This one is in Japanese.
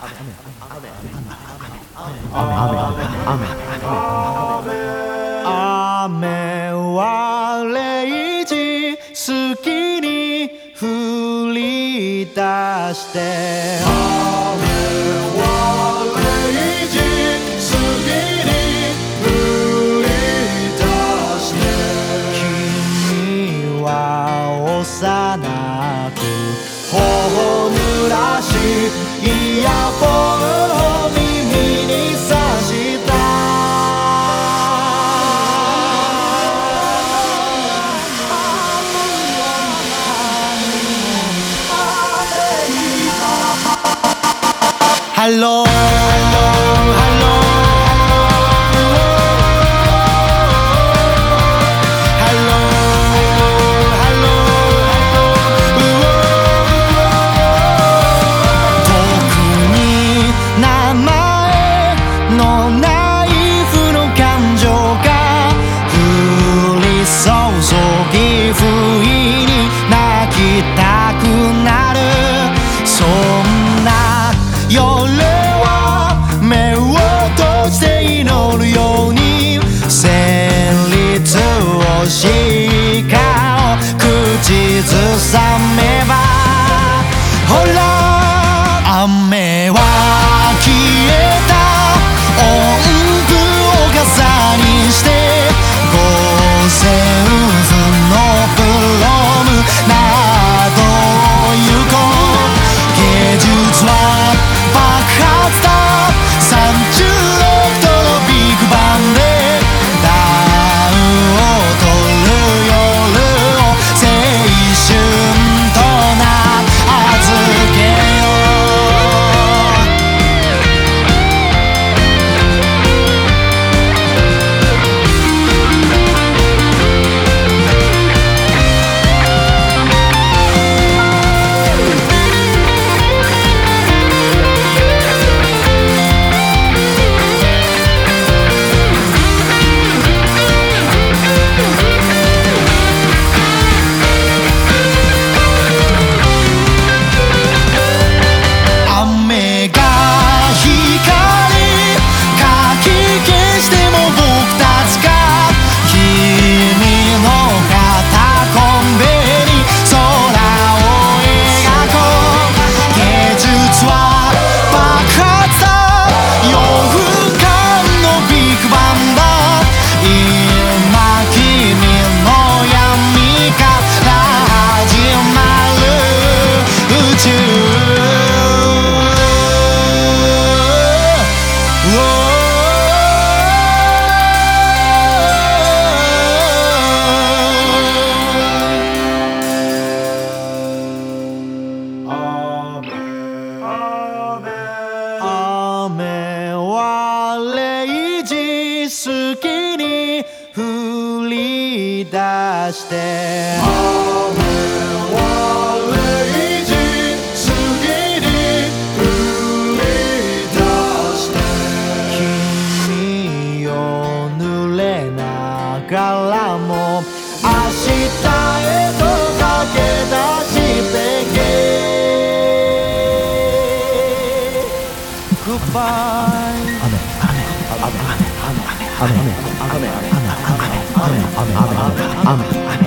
は0時過ぎに降り出して雨は0時過ぎに降り出して君は幼く頬濡らしイヤホンを耳にさしたHello, hello, hello, hello, 特に名前のない負の感情が降り注ぎ不意に泣きたくなるそんな夜は目を閉じて祈るように旋律をしかを口ずさめばほら雨は消えた音符を傘にして五線譜のプロムなどを行こう芸術は爆発だ36度のビッグバンで暖を取る夜を青春と名付けよ雨は0時過ぎに降り出して雨は0時過ぎに降り出して君よ濡れながらも明日へと駆け出してけGoodbye. 雨